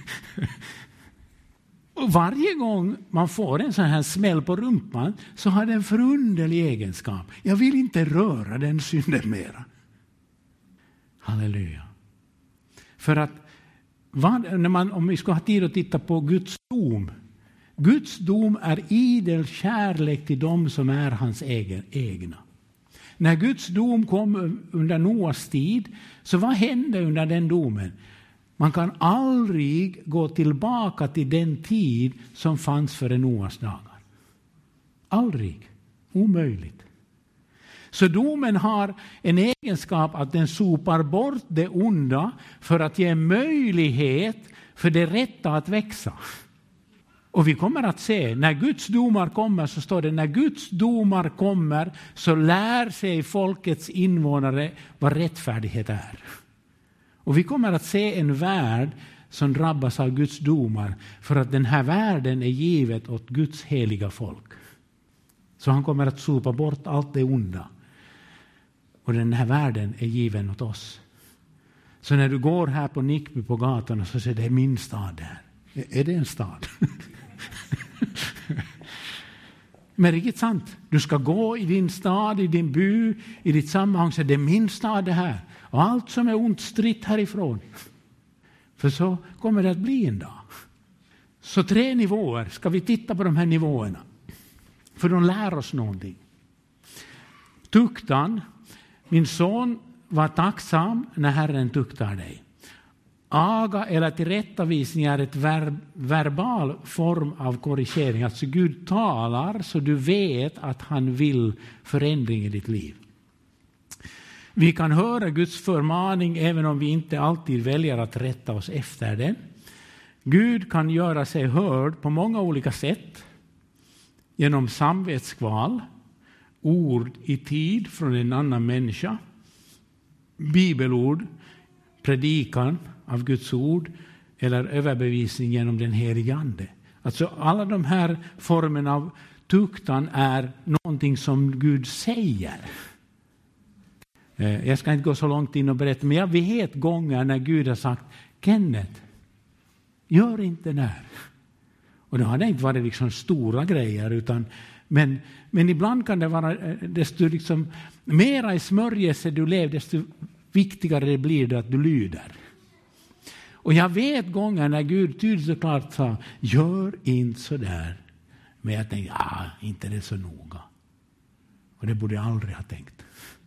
Och varje gång man får en sån här smäll på rumpan så har den en förunderlig egenskap. Jag vill inte röra den synden mera. Halleluja. För att om vi ska ha tid att titta på Guds dom. Guds dom är idel kärlek till dem som är hans egna. När Guds dom kom under Noas tid, så vad hände under den domen? Man kan aldrig gå tillbaka till den tid som fanns före Noas dagar. Aldrig. Omöjligt. Så domen har en egenskap att den sopar bort det onda för att ge möjlighet för det rätta att växa. Och vi kommer att se, när Guds domar kommer så står det, när Guds domar kommer så lär sig folkets invånare vad rättfärdighet är. Och vi kommer att se en värld som drabbas av Guds domar för att den här världen är givet åt Guds heliga folk. Så han kommer att sopa bort allt det onda. Och den här världen är given åt oss. Så när du går här på Nickby på gatan och så säger det är min stad där. Är det en stad? Men riktigt sant. Du ska gå i din stad, i din by, i ditt sammanhang. Så det är min stad det här. Och allt som är ont stritt härifrån. För så kommer det att bli en dag. Så 3 nivåer. Ska vi titta på de här nivåerna? För de lär oss någonting. Tuktan. Min son var tacksam när Herren tuktar dig. Aga eller tillrättavisning är ett verbal form av korrigering. Alltså Gud talar så du vet att han vill förändring i ditt liv. Vi kan höra Guds förmaning även om vi inte alltid väljer att rätta oss efter den. Gud kan göra sig hörd på många olika sätt. Genom samvetskval, ord i tid från en annan människa, bibelord, predikan av Guds ord eller överbevisning genom den helige ande. Alltså alla de här formerna av tuktan är någonting som Gud säger. Jag ska inte gå så långt in och berätta, men jag vet gånger när Gud har sagt Kenneth, gör inte det här. Och det har inte varit liksom stora grejer utan men ibland kan det vara desto liksom mera i smörjelse du lever desto viktigare det blir det att du lyder. Och jag vet gånger när Gud tydligt och klart sa gör inte så där. Men jag tänkte inte det är så noga. Och det borde jag aldrig ha tänkt.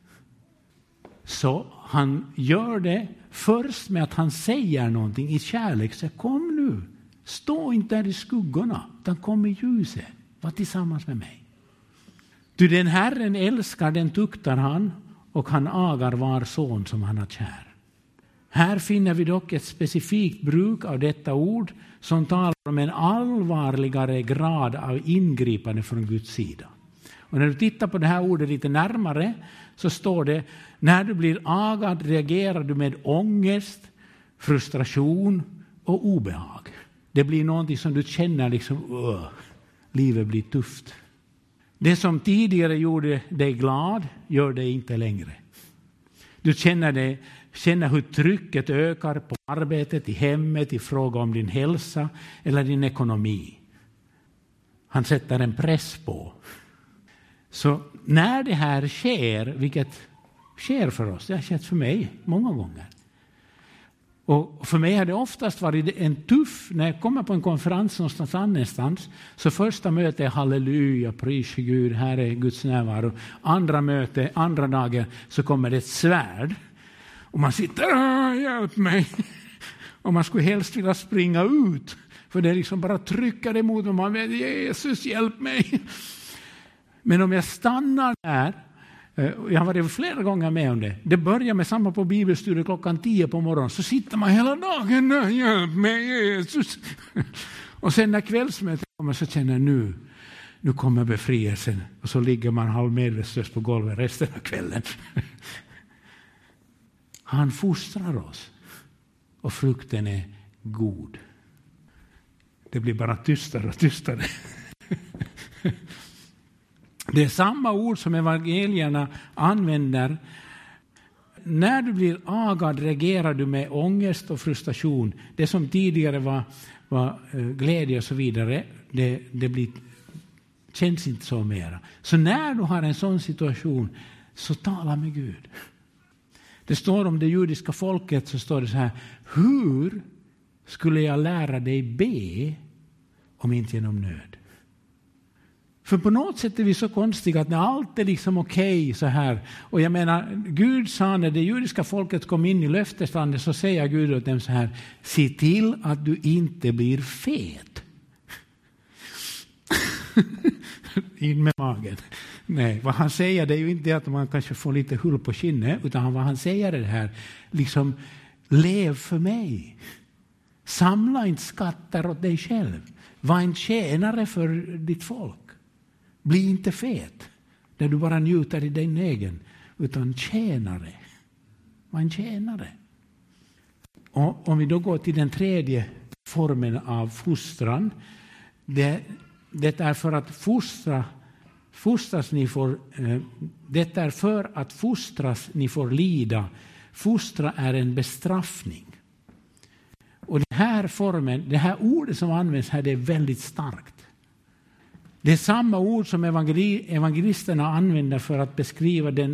Så han gör det först med att han säger någonting i kärlek. Så kom nu, Stå inte där i skuggorna, utan kom i ljuset. Var tillsammans med mig. Du, den Herren älskar, den tuktar han, och han agar var son som han har kär. Här finner vi dock ett specifikt bruk av detta ord som talar om en allvarligare grad av ingripande från Guds sida. Och när du tittar på det här ordet lite närmare så står det: när du blir agad reagerar du med ångest, frustration och obehag. Det blir någonting som du känner liksom, livet blir tufft. Det som tidigare gjorde dig glad gör dig inte längre. Du känner hur trycket ökar på arbetet, i hemmet, i fråga om din hälsa eller din ekonomi. Han sätter en press på. Så när det här sker, vilket sker för oss, det har skett för mig många gånger. Och för mig har det oftast varit en tuff, när jag kommer på en konferens någonstans annanstans, så första mötet är halleluja, pris Gud, här är Guds närvaro. Andra möte, andra dagen, så kommer det ett svärd. Och man sitter, hjälp mig. Och man skulle helst vilja springa ut. För det är liksom bara trycker emot och man vet, Jesus hjälp mig. Men om jag stannar där, jag har varit flera gånger med om det. Det börjar med samma på bibelstudier klockan 10 på morgonen. Så sitter man hela dagen där, hjälp mig Jesus. Och sen när kvällsmötet kommer så känner jag nu kommer befrielsen. Och så ligger man halvmedvetslös på golvet resten av kvällen. Han fostrar oss. Och frukten är god. Det blir bara tystare och tystare. Det är samma ord som evangelierna använder. När du blir agad reagerar du med ångest och frustration. Det som tidigare var glädje och så vidare, det känns inte så mera. Så när du har en sån situation, så tala med Gud. Det står om det judiska folket, så står det så här: hur skulle jag lära dig be om inte genom nöd? För på något sätt är vi så konstiga att när allt är liksom okej så här. Och jag menar, Gud sa när det judiska folket kom in i löfteslandet, så säger Gud åt dem så här: se till att du inte blir fet. In med magen. Nej, vad han säger det är ju inte att man kanske får lite hull på kinnet, utan vad han säger är det här, liksom, lev för mig. Samla inte skatter åt dig själv. Var en tjänare för ditt folk. Bli inte fet, där du bara njuter i din egen, utan tjänare. Var en tjänare. Och om vi då går till den tredje formen av fostran, det är för att fostras ni får lida. Fostra är en bestraffning. Och den här formen, det här ordet som används här, det är väldigt starkt. Det är samma ord som evangelisterna använder för att beskriva det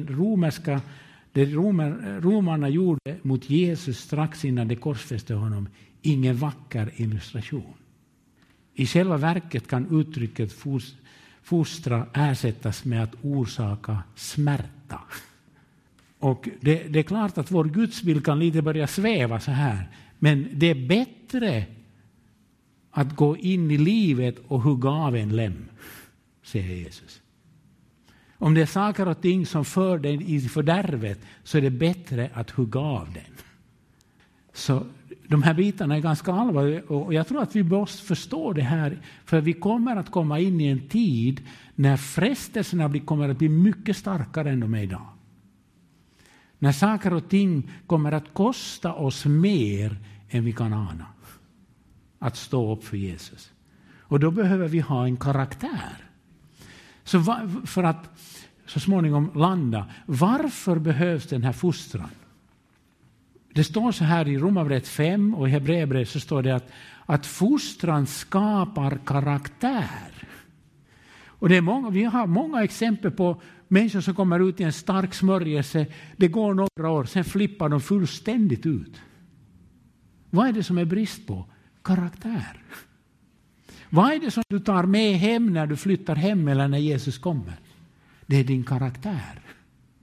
romarna gjorde mot Jesus strax innan de korsfäste honom. Ingen vacker illustration. I själva verket kan uttrycket fostra ersättas med att orsaka smärta. Och det är klart att vår gudsbild kan lite börja sväva så här. Men det är bättre att gå in i livet och hugga av en lem, säger Jesus. Om det är saker och ting som för dig i fördärvet, så är det bättre att hugga av den. Så de här bitarna är ganska allvarliga, och jag tror att vi måste förstå det här, för vi kommer att komma in i en tid när frestelserna kommer att bli mycket starkare än de är idag. När saker och ting kommer att kosta oss mer än vi kan ana att stå upp för Jesus. Och då behöver vi ha en karaktär. Så för att så småningom landa, varför behövs den här fostran? Det står så här i Romarbrevet 5 och i Hebreerbrevet så står det att fostran skapar karaktär. Och det är vi har många exempel på människor som kommer ut i en stark smörjelse. Det går några år, sen flippar de fullständigt ut. Vad är det som är brist på? Karaktär. Vad är det som du tar med hem när du flyttar hem eller när Jesus kommer? Det är din karaktär.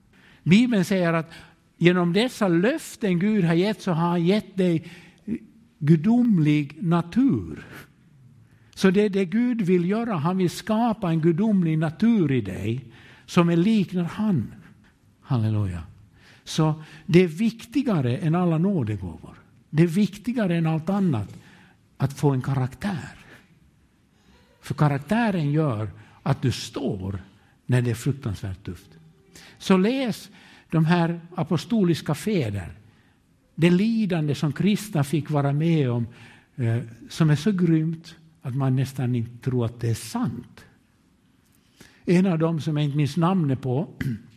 Bibeln säger att genom dessa löften Gud har gett, så har han gett dig gudomlig natur. Så det är det Gud vill göra. Han vill skapa en gudomlig natur i dig som är liknar han. Halleluja. Så det är viktigare än alla nådegåvor. Det är viktigare än allt annat att få en karaktär. För karaktären gör att du står när det är fruktansvärt tufft. Så läs de här apostoliska fäder. Det lidande som kristna fick vara med om, som är så grymt att man nästan inte tror att det är sant. En av dem som jag inte minns namnet på,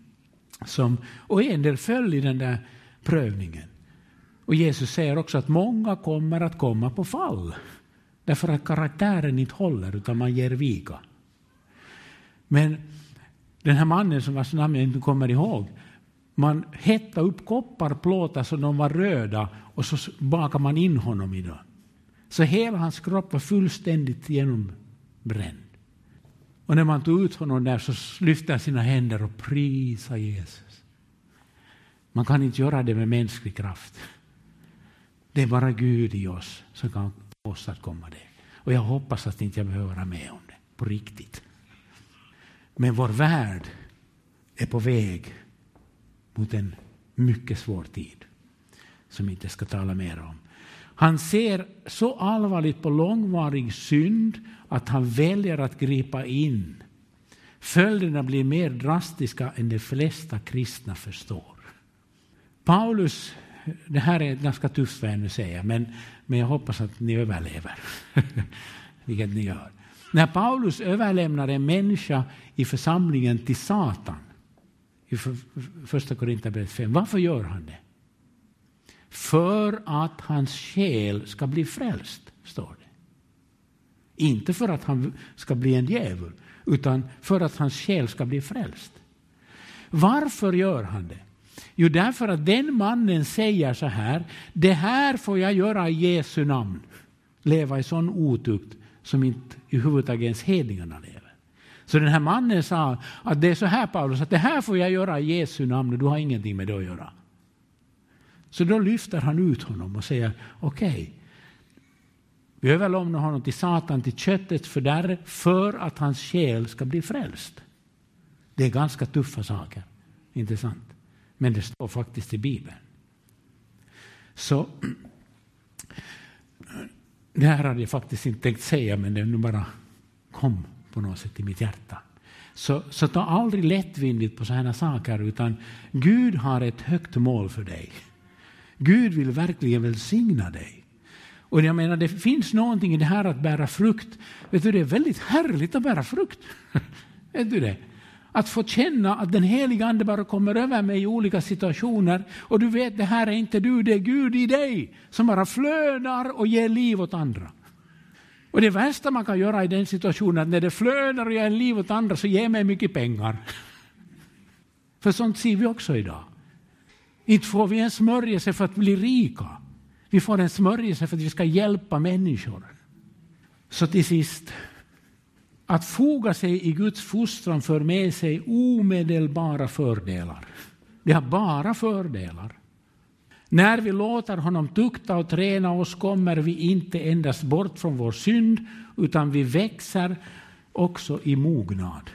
och en del föll i den där prövningen. Och Jesus säger också att många kommer att komma på fall. Därför att karaktären inte håller utan man ger vika. Men den här mannen som vars namn jag inte kommer ihåg. Man hettade upp kopparplåtar så de var röda och så bakade man in honom i det. Så hela hans kropp var fullständigt genombränd. Och när man tog ut honom där så lyfte han sina händer och prisade Jesus. Man kan inte göra det med mänsklig kraft. Det är bara Gud i oss som kan åstadkomma det. Och jag hoppas att inte jag behöver vara med om det på riktigt. Men vår värld är på väg mot en mycket svår tid som inte ska tala mer om. Han ser så allvarligt på långvarig synd att han väljer att gripa in. Följderna blir mer drastiska än de flesta kristna förstår. Paulus, det här är ganska tufft vad jag nu säger, men jag hoppas att ni överlever. Vilket ni gör. När Paulus överlämnar en människa i församlingen till Satan, i första Korinthierbrevet 5, varför gör han det? För att hans själ ska bli frälst, står det. Inte för att han ska bli en djävul, utan för att hans själ ska bli frälst. Varför gör han det? Jo, därför att den mannen säger så här: det här får jag göra i Jesu namn. Leva i sån otukt som inte i huvudtaget ens hedningarna lever. Så den här mannen sa att det är så här, Paulus, att det här får jag göra i Jesu namn och du har ingenting med det att göra. Så då lyfter han ut honom och säger okej, vi överlämnar honom till Satan, till köttets fördärv, för att hans själ ska bli frälst. Det är ganska tuffa saker, inte sant? Men det står faktiskt i Bibeln. Så det här hade jag faktiskt inte tänkt säga, men det nu bara kom på något sätt i mitt hjärta. Så ta aldrig lättvindigt på sådana saker, utan Gud har ett högt mål för dig. Gud vill verkligen välsigna dig. Och jag menar, det finns någonting i det här att bära frukt. Vet du, det är väldigt härligt att bära frukt. Vet du det? Att få känna att den heliga ande bara kommer över mig i olika situationer. Och du vet, det här är inte du, det är Gud i dig som bara flödar och ger liv åt andra. Och det värsta man kan göra i den situationen, när det flödar och ger liv åt andra, så ger mig mycket pengar. För sånt ser vi också idag. Inte får vi en smörjelse för att bli rika. Vi får en smörjelse för att vi ska hjälpa människor. Så till sist, att foga sig i Guds fostran för med sig omedelbara fördelar. Det har bara fördelar. När vi låter honom tukta och träna oss kommer vi inte endast bort från vår synd, utan vi växer också i mognad.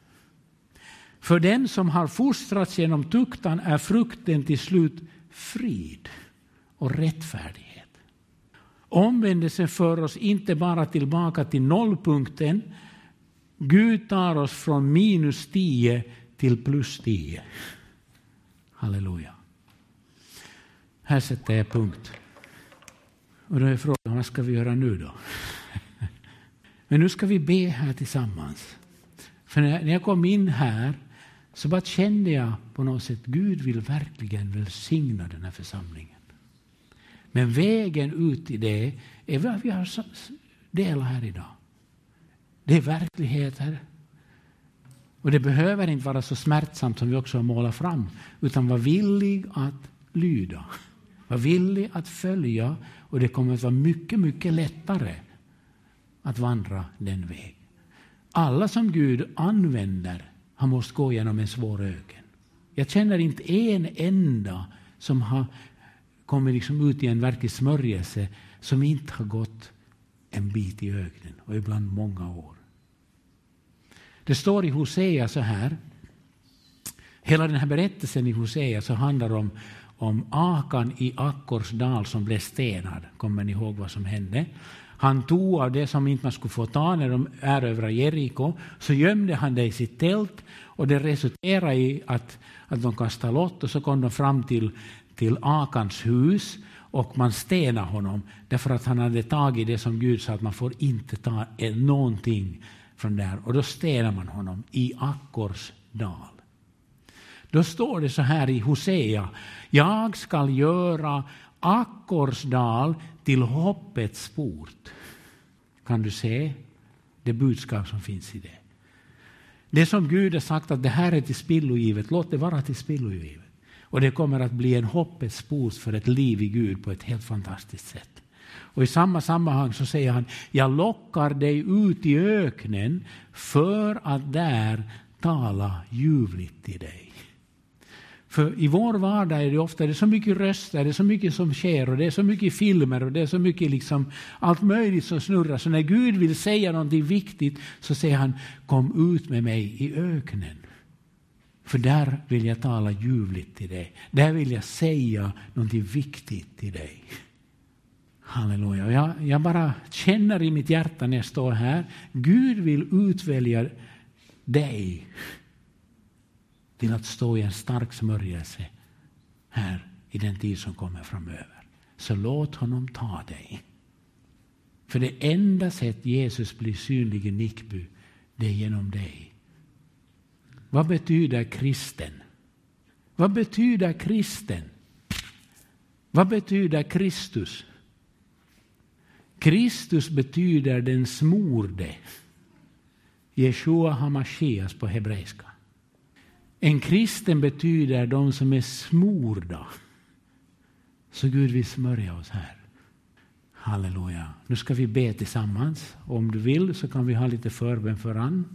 För den som har fostrats genom tuktan är frukten till slut frid och rättfärdighet. Omvändelsen för oss inte bara tillbaka till nollpunkten. Gud tar oss från -10 till +10. Halleluja. Här sätter jag punkt. Och då är frågan, vad ska vi göra nu då? Men nu ska vi be här tillsammans. För när jag kom in här så bara kände jag på något sätt, Gud vill verkligen välsigna den här församlingen. Men vägen ut i det är vad vi har delat här idag. Det är verkligheter. Och det behöver inte vara så smärtsamt som vi också har målat fram. Utan var villig att lyda. Var villig att följa. Och det kommer att vara mycket, mycket lättare att vandra den vägen. Alla som Gud använder har måste gå genom en svår öken. Jag känner inte en enda som har kommit liksom ut i en verklig smörjelse som inte har gått en bit i öknen och ibland många år. Det står i Hosea så här. Hela den här berättelsen i Hosea så handlar om Akan i Akkors dal som blev stenad. Kommer ni ihåg vad som hände? Han tog av det som inte man skulle få ta när de erövrade Jeriko. Så gömde han det i sitt tält. Och det resulterade i att de kastade lott. Och så kom de fram till Akans hus. Och man stenade honom. Därför att han hade tagit det som Gud sa att man får inte ta någonting från där. Och då stenade man honom i Akkors dal. Då står det så här i Hosea. Jag ska göra Akkors dal till hoppets port. Kan du se det budskap som finns i det? Det som Gud har sagt att det här är till spillogivet. Låt det vara till spillogivet. Och det kommer att bli en hoppets port för ett liv i Gud på ett helt fantastiskt sätt. Och i samma sammanhang så säger han. Jag lockar dig ut i öknen för att där tala ljuvligt till dig. För i vår vardag är det ofta det är så mycket röster, det är så mycket som sker och det är så mycket filmer och det är så mycket liksom allt möjligt som snurrar. Så när Gud vill säga någonting viktigt så säger han kom ut med mig i öknen. För där vill jag tala ljuvligt till dig. Där vill jag säga någonting viktigt till dig. Halleluja. Jag bara känner i mitt hjärta när jag står här. Gud vill utvälja dig till att stå i en stark smörjelse här i den tid som kommer framöver. Så låt honom ta dig. För det enda sätt Jesus blir synlig i Nickby, det är genom dig. Vad betyder kristen? Vad betyder kristen? Vad betyder Kristus? Kristus betyder den smorde. Jeshua HaMashiach på hebreiska. En kristen betyder de som är smorda. Så Gud vill smörja oss här. Halleluja. Nu ska vi be tillsammans. Och om du vill så kan vi ha lite förbön föran.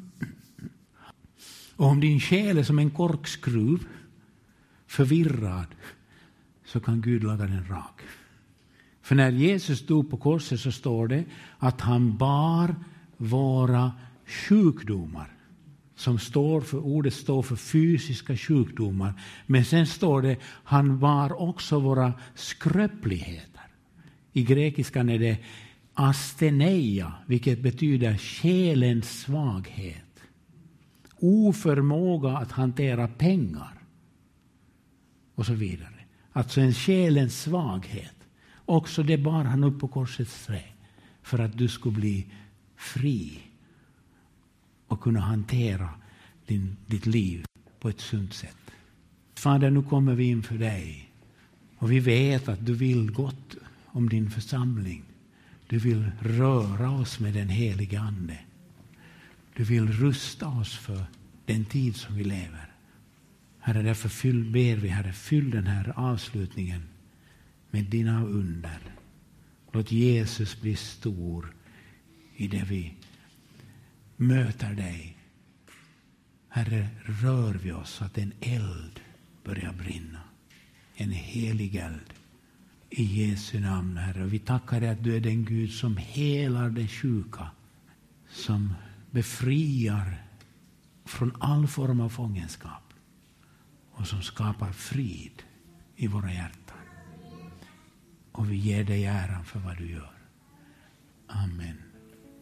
Och om din själ är som en korkskruv, förvirrad, så kan Gud laga den rak. För när Jesus dog på korset så står det att han bar våra sjukdomar. Som står för, ordet står för fysiska sjukdomar. Men sen står det, han bar också våra skröpligheter. I grekiskan är det asteneia, vilket betyder själens svaghet. Oförmåga att hantera pengar. Och så vidare. Alltså en själens svaghet. Också det bar han upp på korsets trä. För att du skulle bli fri. Och kunna hantera ditt liv på ett sunt sätt. Fader, nu kommer vi inför dig. Och vi vet att du vill gott om din församling. Du vill röra oss med den heliga ande. Du vill rusta oss för den tid som vi lever. Herre, därför ber vi, Herre, fyll den här avslutningen med dina under. Låt Jesus bli stor i det vi möter dig. Herre, rör vi oss så att en eld börjar brinna. En helig eld. I Jesu namn, Herre. Vi tackar dig att du är den Gud som helar det sjuka. Som befriar från all form av fångenskap. Och som skapar frid i våra hjärtan. Och vi ger dig äran för vad du gör. Amen.